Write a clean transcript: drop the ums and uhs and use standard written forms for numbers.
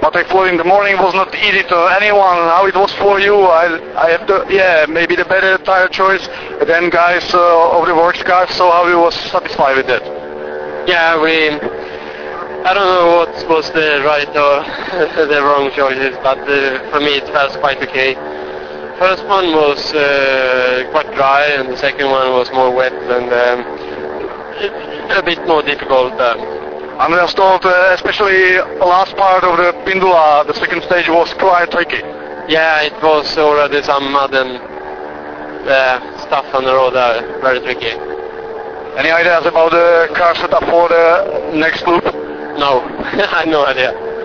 But I thought in the morning was not easy to anyone. How it was for you? I have to, maybe the better tire choice than guys of the works cars. So how you was satisfied with that? Yeah, I don't know what was the right or the wrong choices, but for me it felt quite okay. First one was quite dry, and the second one was more wet and a bit more difficult. Andreas thought, especially the last part of the Pindula, the second stage was quite tricky. Yeah, it was already some mud and stuff on the road there, very tricky. Any ideas about the car setup for the next loop? No, I have no idea.